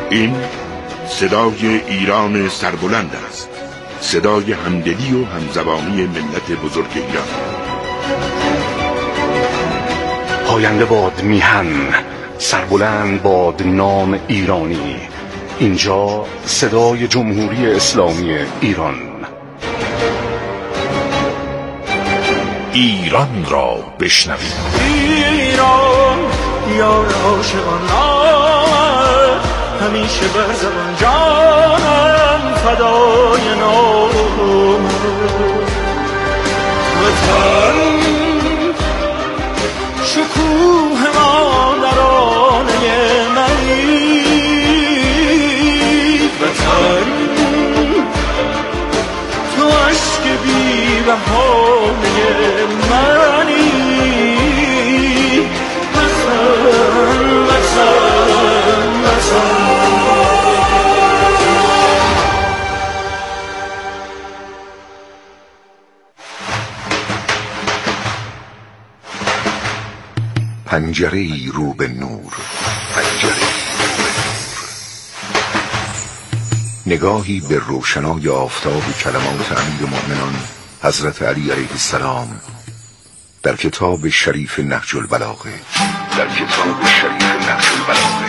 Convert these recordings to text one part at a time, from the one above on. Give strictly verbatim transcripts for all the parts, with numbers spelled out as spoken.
این صدای ایران سربلند است، صدای همدلی و همزبانی ملت بزرگ ایران. پاینده باد میهن، سربلند باد نام ایرانی. اینجا صدای جمهوری اسلامی ایران. ایران را بشنوید. ایران یار عاشقان نام، همیشه بر زبان جانم فدای نام. وطن شکوه مادرانه منی، وطن تو عشق بی بهانه منی. وطن وطن وطن پنجره‌ای رو به نور، پنجره‌ای رو به نور، نگاهی به روشنای آفتاب کلمات امیرالمؤمنان حضرت علی علیه السلام در کتاب شریف نهج البلاغه، در کتاب شریف نهج البلاغه.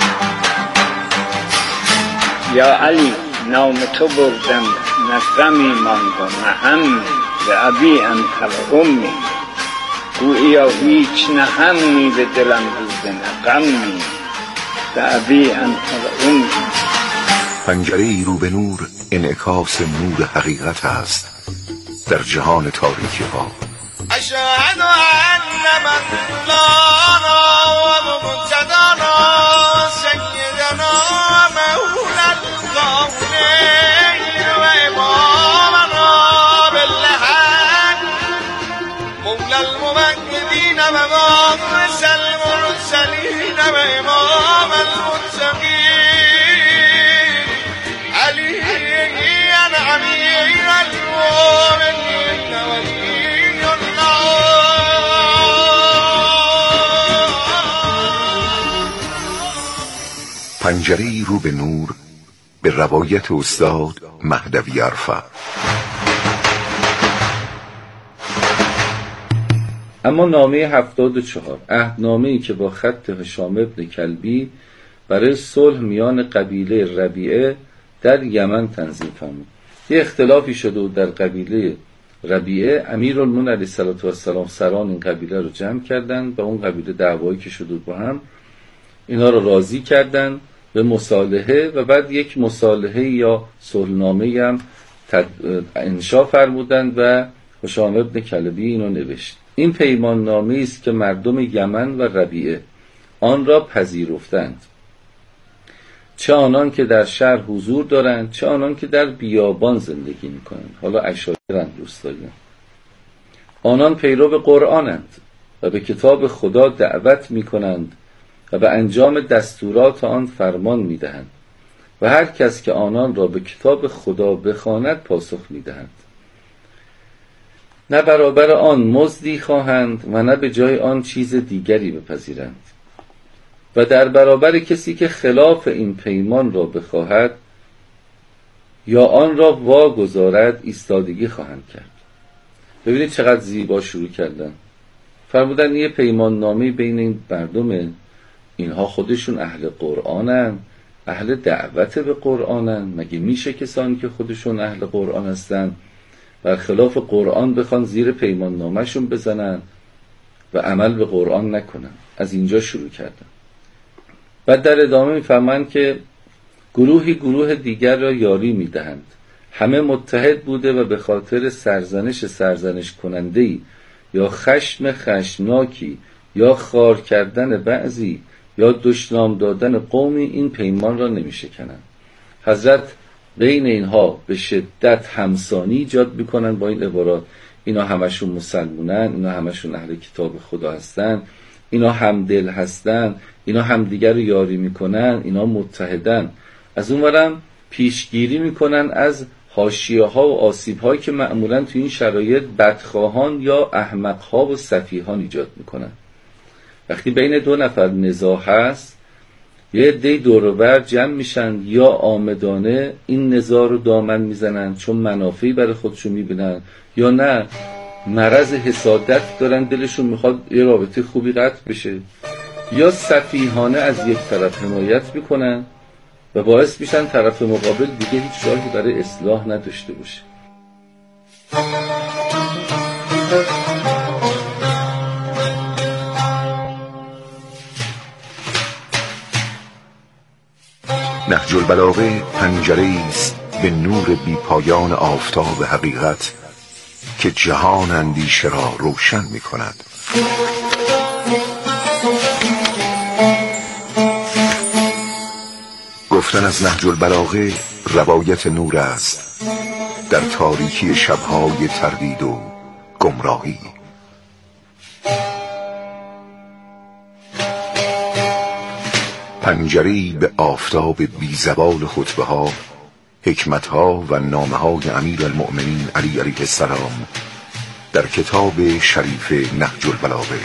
یا علی نام تو بردم، نه غمی ماند و نه همی، به ابی انت و امی. گوییا هیچ نه همی به دلم بوده نه غمی، به ابی انت و امی. پنجره‌ای رو به نور انعکاس نور حقیقت است در جهان تاریکی ها. اشهد ان مولانا و مقتدانا سیدنا مولا الکونین و امامنا بالحق مولا الممجدین و وارث المرسلین و امام المتقین علی امیر المؤمنین ولی الله. پنجره‌ای رو به نور به روایت استاد مهدوی عرفه. اما نامه هفتاد و چهار، عهدنامه‌ای که با خط هشام ابن کلبی برای صلح میان قبیله ربیعه در یمن تنظیم فرمود. یه اختلافی شده و در قبیله ربیعه امیرالمومنین علیه السلام سران این قبیله رو جمع کردن و اون قبیله دعوایی که شده با هم اینا رو راضی کردن به مصالحه و بعد یک مصالحه یا صلحنامه‌ای هم انشا فرمودند و هشام ابن کلبی اینو نوشت. این پیمان نامه‌ای است که مردم یمن و ربیعه آن را پذیرفتند، چه آنان که در شهر حضور دارند چه آنان که در بیابان زندگی می‌کنند. حالا اشاعره‌اند دوستان. آنان پیرو قرآنند و به کتاب خدا دعوت می‌کنند و به انجام دستورات آن فرمان می‌دهند و هر کس که آنان را به کتاب خدا بخواند پاسخ می‌دهند. نه برابر آن مزدی خواهند و نه به جای آن چیز دیگری بپذیرند و در برابر کسی که خلاف این پیمان را بخواهد یا آن را واگذارد ایستادگی خواهند کرد. ببینید چقدر زیبا شروع کردن. فرمودن یه پیمان نامه بین این مردم، اینها خودشون اهل قرآنن، اهل دعوت به قرآنن. مگه میشه کسانی که خودشون اهل قرآن هستن بر خلاف قرآن بخوان زیر پیمان نامه‌شون بزنن و عمل به قرآن نکنن؟ از اینجا شروع کردن. بعد در ادامه میفهمند که گروهی گروه دیگر را یاری میدهند، همه متحد بوده و به خاطر سرزنش سرزنش کننده‌ای یا خشم خشمناکی یا خار کردن بعضی یا دشنام دادن قومی این پیمان را نمیشکنند. حضرت بین اینها به شدت همسانی ایجاد میکنن با این عبارات: اینا همشون مسلمونن، اینا همشون اهل کتاب خدا هستن، اینا همدل هستن، اینا همدیگر رو یاری میکنن، اینا متحدن. از اونورم پیشگیری میکنن از حاشیه‌ها و آسیب‌هایی که معمولاً تو این شرایط بدخواهان یا احمق‌ها و سفیهان ایجاد میکنن. وقتی بین دو نفر نزاع هست، یه عده دور و بر جمع میشن یا آمدانه این نزاع رو دامن میزنن چون منافعی برای خودشون میبینن، یا نه مرض حسادت دارن دلشون میخواد یه رابطه خوبی قطع بشه، یا سفیهانه از یک طرف حمایت میکنن و باعث میشن طرف مقابل دیگه هیچ راهی برای اصلاح نداشته باشه. نهج البلاغه پنجره‌ای است به نور بی پایان آفتاب حقیقت که جهان اندیشه را روشن می کند. گفتن از نهج البلاغه روایت نور است در تاریکی شبهای تردید و گمراهی. پنجره‌ای به آفتاب بی زوال خطبه ها، حکمت ها و نامه های امیر المؤمنین علی علیه السلام در کتاب شریف نهج البلاغه.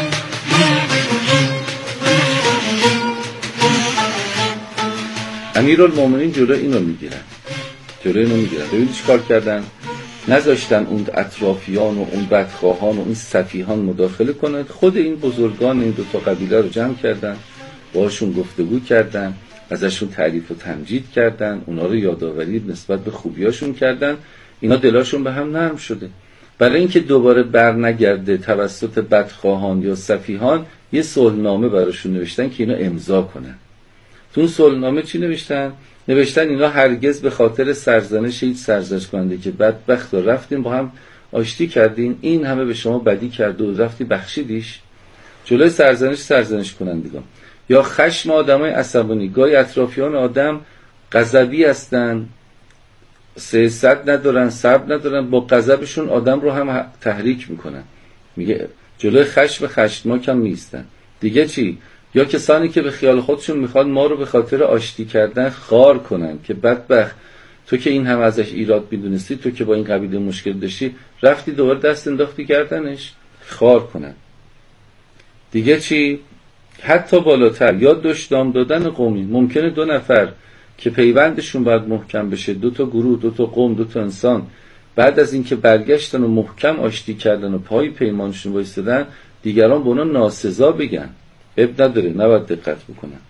امیر المؤمنین جلو اینو میگیرن جلو اینو میگیرن ببینید چی کار کردن؟ نذاشتن اون اطرافیان و اون بدخواهان و اون سفیهان مداخله کنند. خود این بزرگان این دو تا قبیله رو جمع کردن، باشون گفتگو کردن، ازشون تعریف و تمجید کردن، اونا رو یادآوری نسبت به خوبیاشون کردن. اینا دلاشون به هم نرم شده. برای اینکه دوباره بر نگرده توسط بدخواهان یا سفیهان، یه صلحنامه براشون نوشتن که اینا امضا کنن. تو اون صلحنامه چی نوشتن؟ نوشتن اینا هرگز به خاطر سرزنش هیچ سرزنش کننده که بدبخت و رفتیم با هم آشتی کردین، این همه به شما بدی کرده و رفتی بخشیدیش. جلوی سرزنش سرزنش کنندگان یا خشم آدمای عصبانی، گاهی اطرافیان آدم غضبی هستن، سیاست ندارن، صبر ندارن، با غضبشون آدم رو هم تحریک میکنن. میگه جلوی خشم خشمناک هم نیستن. دیگه چی؟ یا کسانی که به خیال خودشون میخواد ما رو به خاطر آشتی کردن خار کنن که بدبخت تو که این هم ازش ایراد میدونستی، تو که با این قبیله مشکل داشتی، رفتی دوباره دست انداختی گردنش، خار کنن. دیگه چی؟ حتی بالاتر، یا دشنام دادن قومی. ممکنه دو نفر که پیوندشون باید محکم بشه، دو تا گروه، دو تا قوم، دو تا انسان، بعد از اینکه برگشتن و محکم آشتی کردن و پای پیمانشون وایستادن، دیگران به اونا ناسزا بگن. اب نداره، نباید دقت بکنن.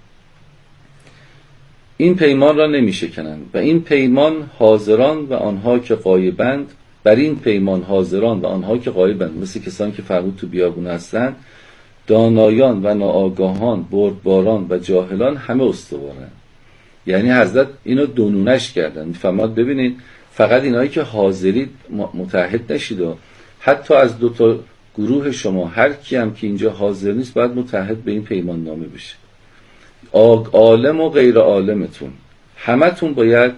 این پیمان را نمیشکنن و این پیمان حاضران و آنها که غایبند، بر این پیمان حاضران و آنها که غایبند، مثل کسانی که فرمود تو بیابون هستن، دانایان و ناآگاهان، بردباران و جاهلان همه استوارن. یعنی حضرت اینو دونونش کردن. فرمود ببینید فقط اینایی که حاضرید متحد نشید و حتی از دو تا گروه شما هر کی هم که اینجا حاضر نیست باید متحد به این پیمان نامه بشه. عالم و غیر عالمتون همتون باید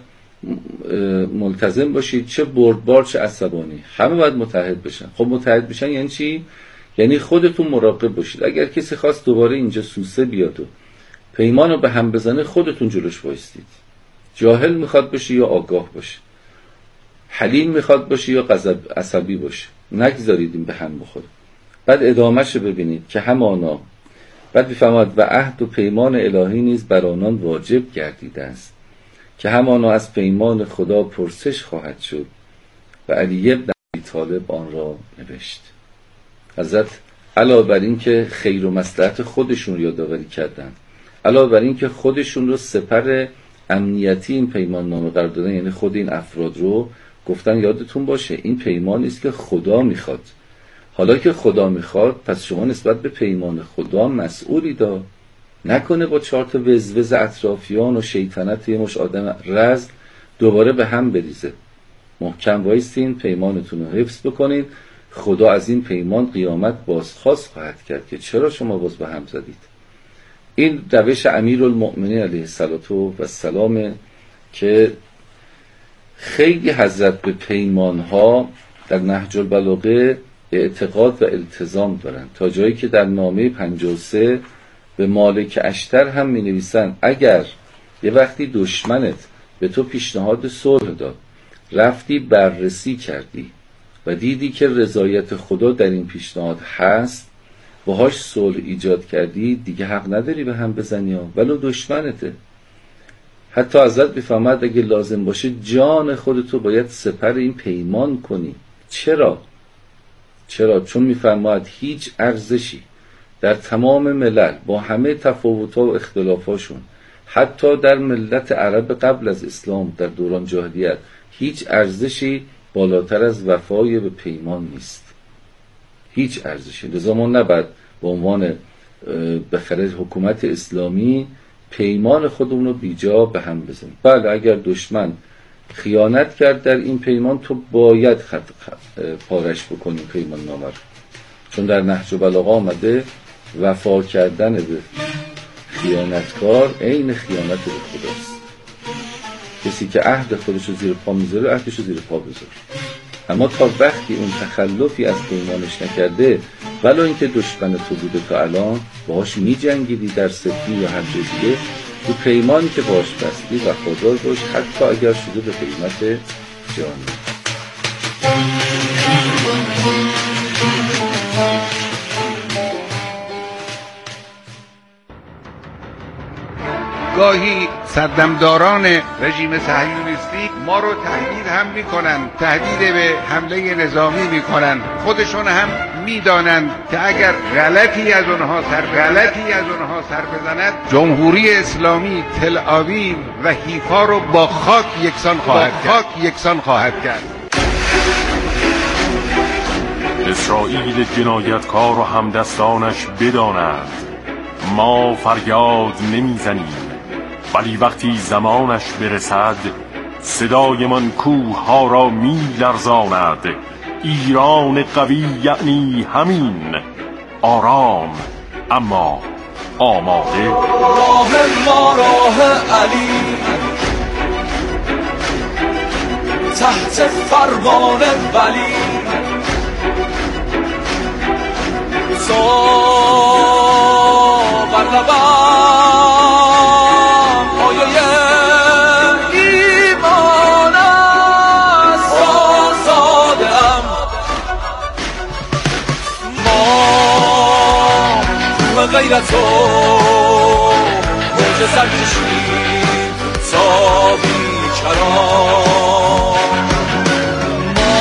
ملتزم باشید، چه بردبار چه عصبانی، همه باید متحد بشن. خب متحد بشن یعنی چی؟ یعنی خودتون مراقب باشید. اگر کسی خواست دوباره اینجا سوسه بیاد و پیمانو به هم بزنه، خودتون جلوش وایستید. جاهل میخواد باشه یا آگاه باشه، حلیم میخواد باشه یا غضب عصبی باشه، نگذارید این به هم بخوره. بعد ادامهش ببینید که همانا، بعد میفرماد و عهد و پیمان الهی نیز بر آنان واجب گردیده است که همانا از پیمان خدا پرسش خواهد شد و علی بن ابی طالب آن را نوشت. حضرت علاوه بر این که خیر و مصلحت خودشون رو یادآوری کردن، علاوه بر این که خودشون رو سپر امنیتی این پیمان نامه قرار دادن، یعنی خود این افراد رو گفتن یادتون باشه این پیمانی است که خدا میخواد. حالا که خدا میخواد، پس شما نسبت به پیمان خدا مسئولی دا. نکنه با چهار تا وزوز اطرافیان و شیطنت یه مش آدم رز دوباره به هم بریزه. محکم وایستین، پیمانتون رو حفظ بکنین. خدا از این پیمان قیامت بازخواست خواهد کرد که چرا شما باز به هم زدید. این روش امیر المؤمنین علیه السلام که خیلی حضرت به پیمانها در نهج البلاغه اعتقاد و التزام دارن، تا جایی که در نامه پنجاه و سه به مالک اشتر هم می نویسن اگر یه وقتی دشمنت به تو پیشنهاد صلح داد، رفتی بررسی کردی و دیدی که رضایت خدا در این پیشنهاد هست، باهاش صلح ایجاد کردی دیگه حق نداری به هم بزنی ها، ولو دشمنته. حتی ازت میفهمد اگه لازم باشه جان خودتو باید سپر این پیمان کنی. چرا؟ چرا؟ چون میفرماید هیچ ارزشی در تمام ملل با همه تفاوت‌ها و اختلافاشون، حتی در ملت عرب قبل از اسلام در دوران جاهلیت، هیچ ارزشی بالاتر از وفای به پیمان نیست. هیچ ارزشی. لذا ما نباید به عنوان بخره حکومت اسلامی پیمان خودمون رو بیجا به هم بزنیم. بله اگر دشمن خیانت کرد در این پیمان، تو باید خط خط پارش بکنی پیمان نامه رو. چون در نهج البلاغه آمده وفا کردن به خیانتکار عین خیانت به خداست. کسی که عهد خودش رو زیر پا میذاره عهدش رو زیر پا بذاره. اما تا وقتی اون تخلفی از پیمانش نکرده، ولو اینکه دشمن تو بوده تا الان باهاش میجنگیدی در سفی یا هر جای دیگه، تو پیمانی که باهاش بستی وفادار باش، حتی اگر شده به قیمت جانی. گاهی سردمداران رژیم صهیونیستی ما رو تهدید هم میکنن، تهدید به حمله نظامی میکنن. خودشون هم میدانند که اگر غلطی از اونها سر غلطی از اونها سر بزند، جمهوری اسلامی تل آویو و حیفا رو با خاک یکسان خواهد کرد. خاک یکسان خواهد کرد. اسرائیل جنایتکار و همدستانش بدانند ما فریاد نمیزنیم، ولی وقتی زمانش برسد صدایمان کوه ها را می لرزاند. ایران قوی یعنی همین، آرام اما آماده. راه ما راه علی، تحت فرمان ولی، سا بر لبم پایه ایمان است. آزاده ام ما کوه غیرت و موج سرکشیم تا بیکران. ما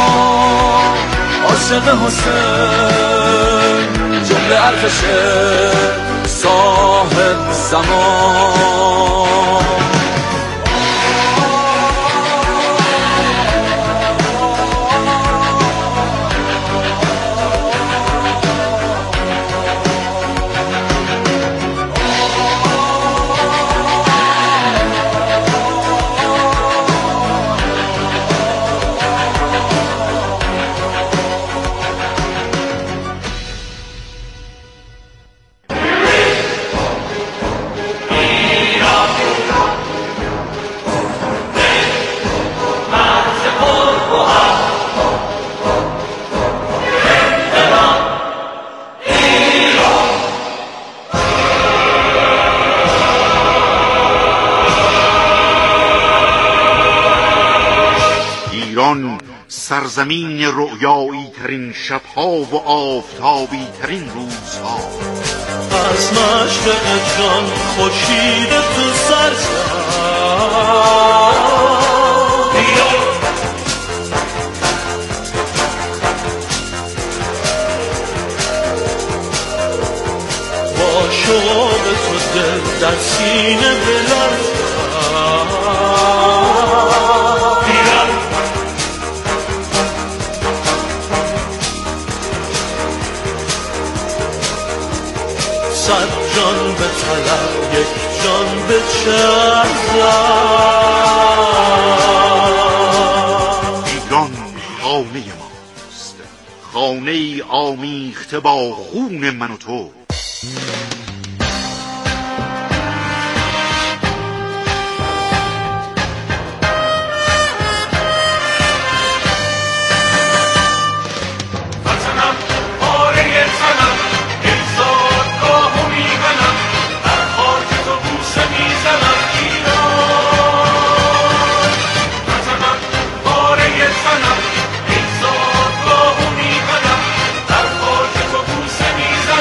عاشق حسین جمله ارتش صاحب زمان. سرزمین رؤیایی ترین شبها و آفتابی ترین روزها. از مشرق جان خورشید تو سر با شوق تو دل در سینه بلرزد. صد جان به طلب یک جان به چرزد. ایران خانه ماست، خانه ای آمیخته با خون من و تو. میزنم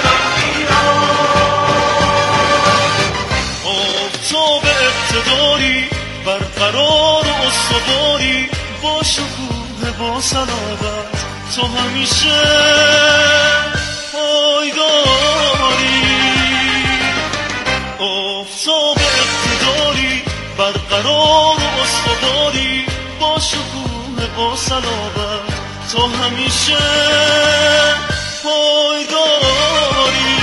برقرار و استواری با شکوه با صلابت تو همیشه پایداری آفتاب اقتداری برقرار و استواری با شکوه با صلابت تو همیشه پایداری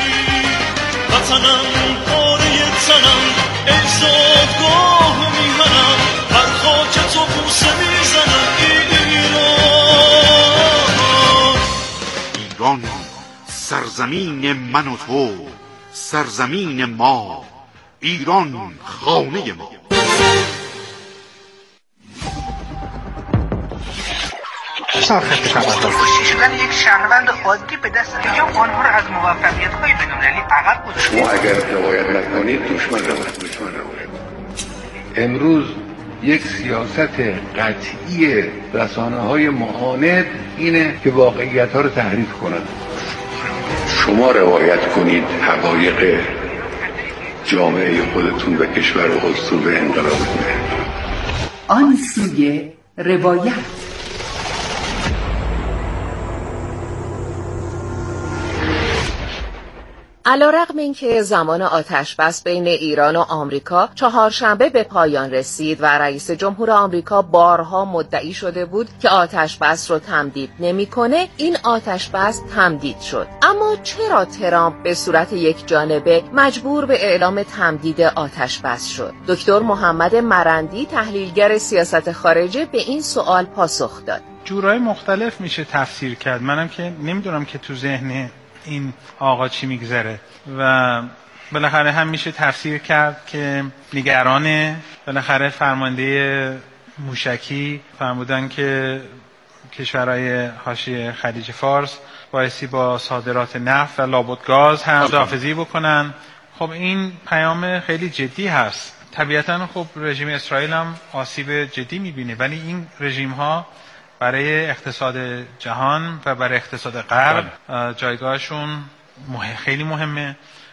وطنم پاره تنم ای زادگاه میهنم هر خاک تو بوسه میزنم ایران ایران سرزمین من و تو سرزمین ما ایران خانه ما خدمت کشته شدن یک شهروند عادی به دست حجاب آنها را از موفقیت‌های بین‌المللی عقب گذاشته. شما اگر حمایت نکنید دشمن رو دشمن رو امروز یک سیاست قطعی رسانه‌های معاند اینه که واقعیت‌ها رو تحریف کنند. شما روایت کنید حقایق جامعه خودتون و کشور و اسطول انقلابتون. آن سوی روایت. علیرغم اینکه زمان آتشبس بین ایران و آمریکا چهارشنبه به پایان رسید و رئیس جمهور آمریکا بارها مدعی شده بود که آتشبس رو تمدید نمی‌کنه، این آتشبس تمدید شد. اما چرا ترامپ به صورت یک جانبه مجبور به اعلام تمدید آتشبس شد؟ دکتر محمد مرندی تحلیلگر سیاست خارجه به این سوال پاسخ داد. جورای مختلف میشه تفسیر کرد. منم که نمیدونم که تو ذهن این آقا چی میگذره و بالاخره هم میشه تفسیر کرد که نگرانه. بالاخره فرمانده موشکی فرمودن که کشورهای حاشیه خلیج فارس بایستی با صادرات نفت و لابد گاز هم خداحافظی بکنن. خب این پیام خیلی جدی هست. طبیعتاً خب رژیم اسرائیل هم آسیب جدی میبینه، ولی این رژیم ها برای اقتصاد جهان و برای اقتصاد غرب جایگاهشون مهم، خیلی مهمه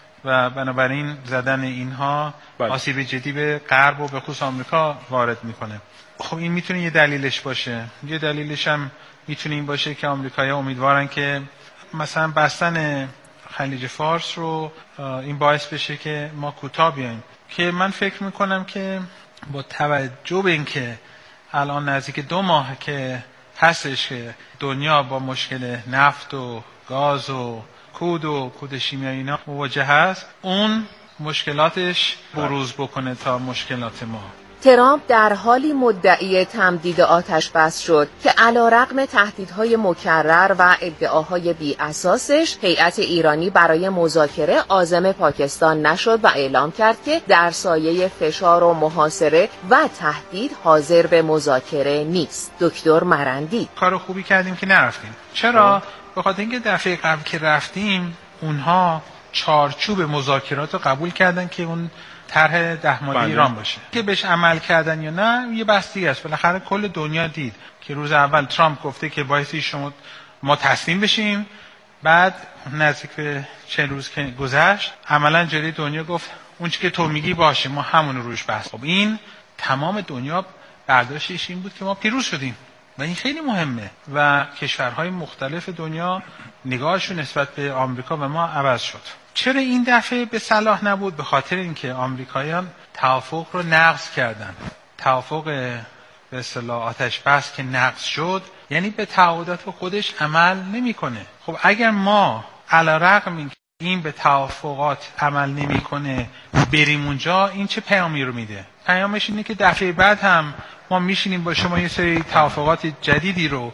و بنابراین زدن اینها آسیب جدی به غرب و به خصوص آمریکا وارد میکنه. خب این میتونه یه دلیلش باشه. یه دلیلش هم میتونه این باشه که آمریکایی‌ها امیدوارن که مثلا بستن خلیج فارس رو این باعث بشه که ما کوتاه بیایم، که من فکر میکنم که با توجه به اینکه الان نزدیک دو ماه که هستش که دنیا با مشکل نفت و گاز و کود و کود شیمیایی اینا مواجه هست، اون مشکلاتش بروز بکنه تا مشکلات ما. ترامپ در حالی مدعی تمدید آتشبس شد که علیرغم تهدیدهای مکرر و ادعاهای بی اساسش، هیئت ایرانی برای مذاکره عازم پاکستان نشد و اعلام کرد که در سایه فشار و محاصره و تهدید حاضر به مذاکره نیست. دکتر مرندی: کار خوبی کردیم که نرفتیم. چرا؟ به خاطر اینکه دفعه قبل که رفتیم اونها چارچوب مذاکرات رو قبول کردن که اون طرح ده ماده ایران باشه. که بهش عمل کردن یا نه یه بحث دیگه است. بالاخره کل دنیا دید که روز اول ترامپ گفته که بایستی شما ما تسلیم بشیم، بعد نزدیک به چند روز که گذشت عملا جلوی دنیا گفت اون چیزی که تو میگی باشه، ما همون روش بحث. خب این تمام دنیا برداشتش این بود که ما پیروز شدیم و این خیلی مهمه و کشورهای مختلف دنیا نگاهشون نسبت به آمریکا و ما عوض شد. چرا این دفعه به صلاح نبود؟ به خاطر اینکه آمریکاییان توافق رو نقض کردن. توافق به اصطلاح آتش بس که نقض شد یعنی به تعهدات خودش عمل نمیکنه. خب اگر ما علیرغم اینکه این به توافقات عمل نمیکنه بریم اونجا، این چه پیامی رو میده؟ پیامش اینه که دفعه بعد هم ما میشینیم با شما یه سری توافقات جدیدی رو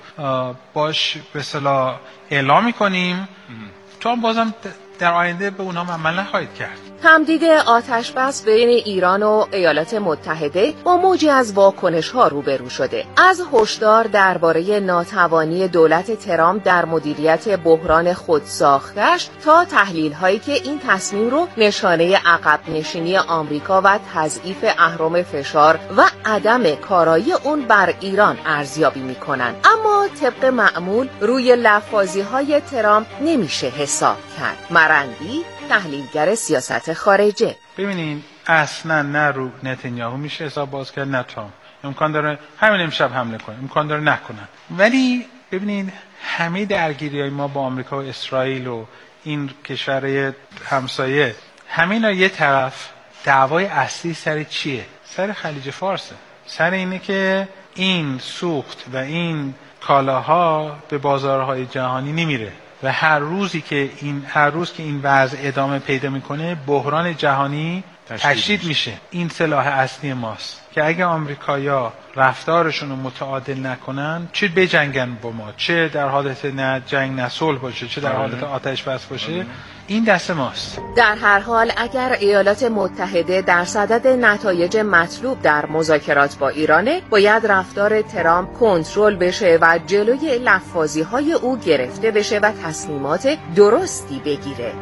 باش به اصطلاح اعلام میکنیم، تو هم بازم در آینده به اونها عمل نخواهید کرد. تمدید آتشبس بین ایران و ایالات متحده با موجی از واکنش‌ها روبرو شده. از هشدار درباره ناتوانی دولت ترامپ در مدیریت بحران خودساختش تا تحلیل‌هایی که این تصمیم رو نشانه عقب نشینی آمریکا و تضعیف اهرم فشار و عدم کارایی اون بر ایران ارزیابی می‌کنند. اما طبق معمول روی لفاظی‌های ترامپ نمیشه حساب کرد. مرندی تحلیلگر سیاست خارجه: ببینید اصلا نه رو نتانیاهو میشه حساب باز کرد نه ترامپ. امکان داره همین امشب حمله کنه، امکان داره نکنن. ولی ببینید همه درگیری‌های ما با آمریکا و اسرائیل و این کشورهای همسایه، همینا یه طرف، دعوای اصلی سر چیه؟ سر خلیج فارسه. سر اینه که این سوخت و این کالاها به بازارهای جهانی نمیره و هر روزی که این هر روز که این وضع ادامه پیدا میکنه بحران جهانی تشدید میشه. این سلاح اصلی ماست که اگه آمریکایا رفتارشون رو متعادل نکنن، چه بجنگن با ما، چه در حالت نه جنگ نه صلح باشه، چه در حالت آتش بس باشه، این دست ماست. در هر حال اگر ایالات متحده در صدد نتایج مطلوب در مذاکرات با ایرانه، باید رفتار ترامپ کنترل بشه و جلوی لفاظی‌های او گرفته بشه و تصمیمات درستی بگیره.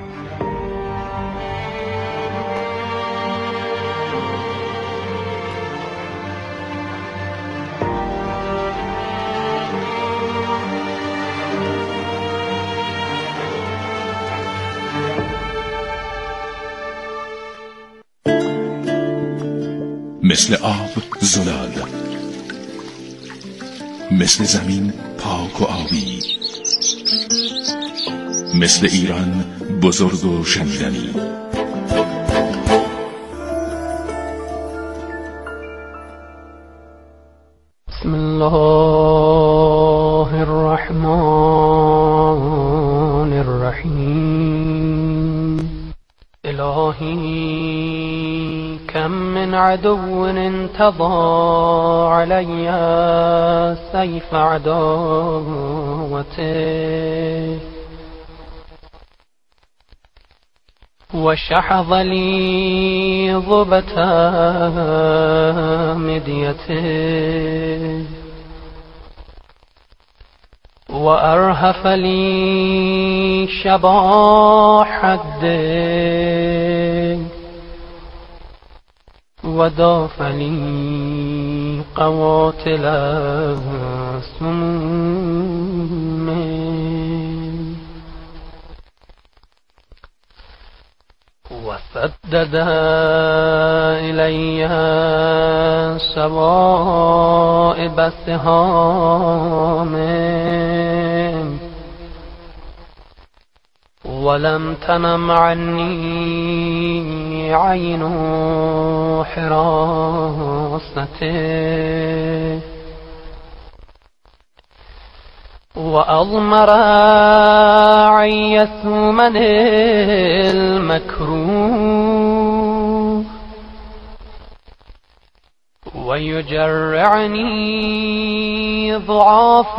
مثل آب زلال، مثل زمین پاک و آبی، مثل ایران بزرگ و شنیدنی. بسم الله الرحمن الرحیم. الهی كم من عدو انتظى علي سيف عداوته وشحذ لي ضبة مديته وأرهف لي شباح الدين وداف لي قواتل السموم وسدد إلي سوائب سهام ولم تنم عني عين حراسته وأضمر عي ثمن المكروه ويجرعني ضعاف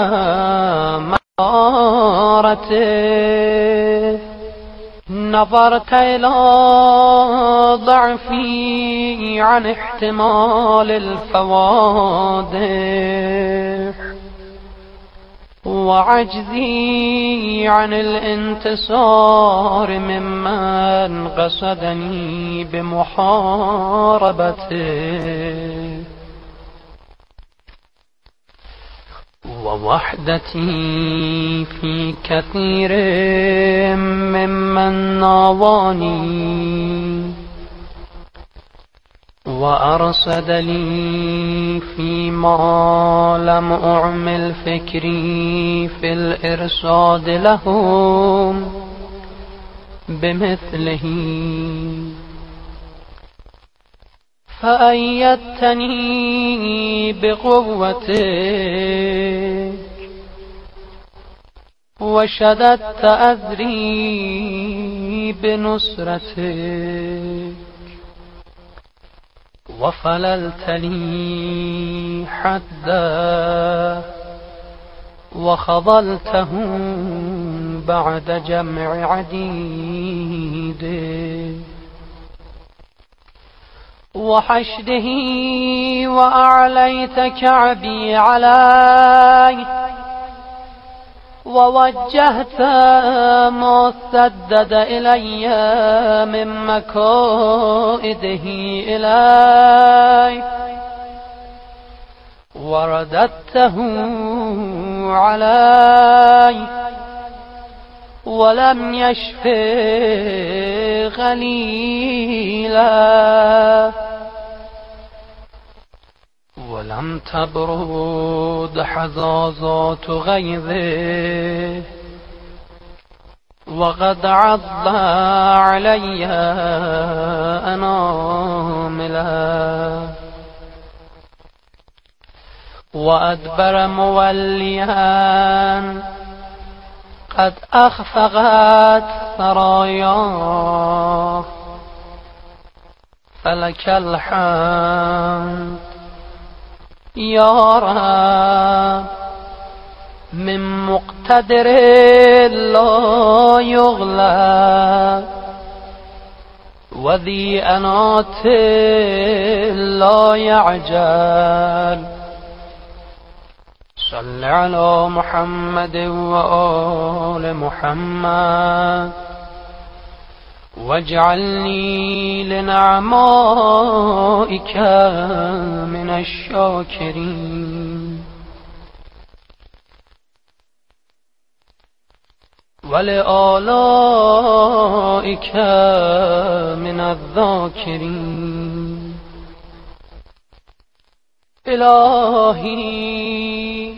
مرارته نظرت إلى ضعفي عن احتمال الفوادح وعجزي عن الانتصار ممن قصدني بمحاربته ووحدتي في كثير ممن ناواني وأرصد لي فيما لم أعمل فكري في الإرصاد لهم بمثله فأيدتني بقوتك وشددت أذري بنصرتك وفللت لي حدا وخضلته بعد جمع عديد وحشده وأعليت كعبي علي ووجهت ما سدد إلي من مكائده إلي ورددته علي ولم يشفق غليلا ولم تبرد حزازات غيظه وقد عض علي أناملا وأدبر موليا قد أخفقت ثراياه فلك الحمد يا رب من مقتدر لا يغلب وذي أنات لا يعجل صل على محمد وآل محمد واجعلني لنعمائك من الشاكرين ولآلائك من الذاكرين إلهي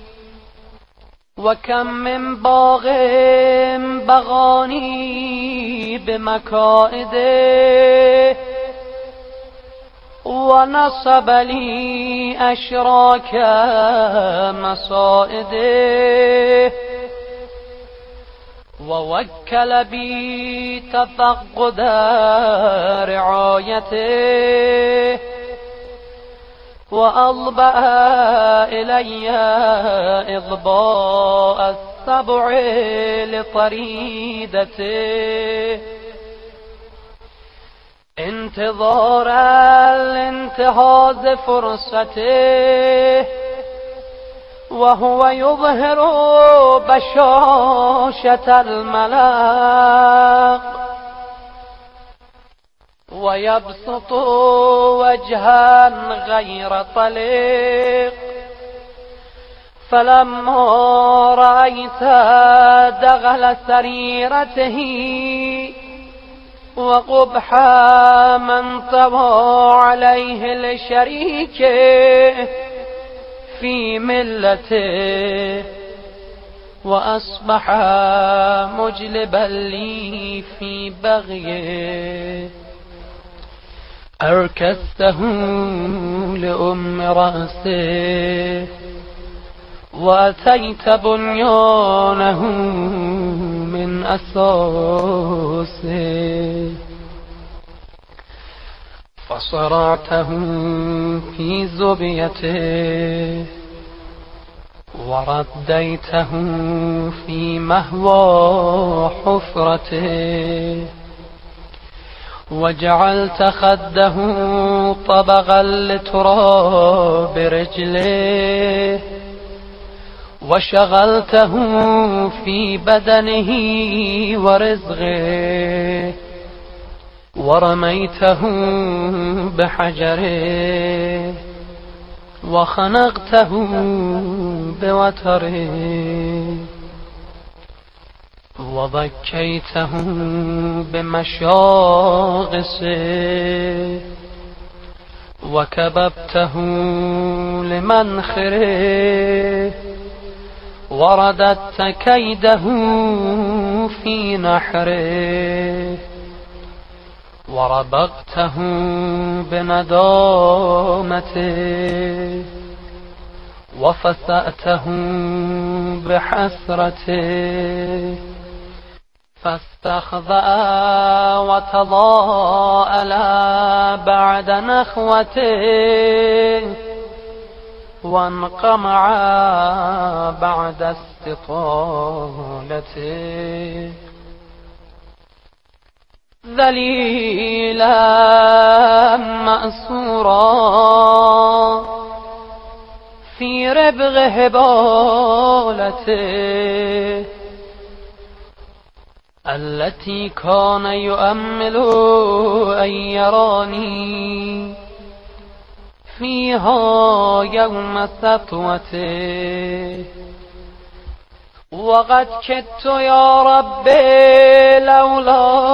وكم من باغ بغاني بمكائده ونصب لي أشراك مصائده ووكل بي تفقد رعايته وأضبأ إلي إضباء السبع لطريدته انتظار الانتهاز فرصته وهو يظهر بشاشة الملاق ويبسط وجها غير طليق فلما رأيت دغل سريرته وقبح من طوى عليه الشريك في ملته وأصبح مجلبا لي في بغيه أركسته لأم رأسه وأتيت بنيانه من أساسه فصرعته في زبيته ورديته في مهوى حفرته وجعلت خده طبقا لتراب رجله وشغلته في بدنه ورزقه ورميته بحجره وخنقته بوتره وضكيته بمشاغسه وكببته لمنخره ورددت كيده في نحره وربقته بندامته وفسأته بحسرته فاستخذأ وتضاءل بعد نخوته وانقمع بعد استطالته ذليلا مأسورا في ربغ هبالته التي كان يؤمل أن يراني فيها يوم سطوته وقد كدت يا رب لولا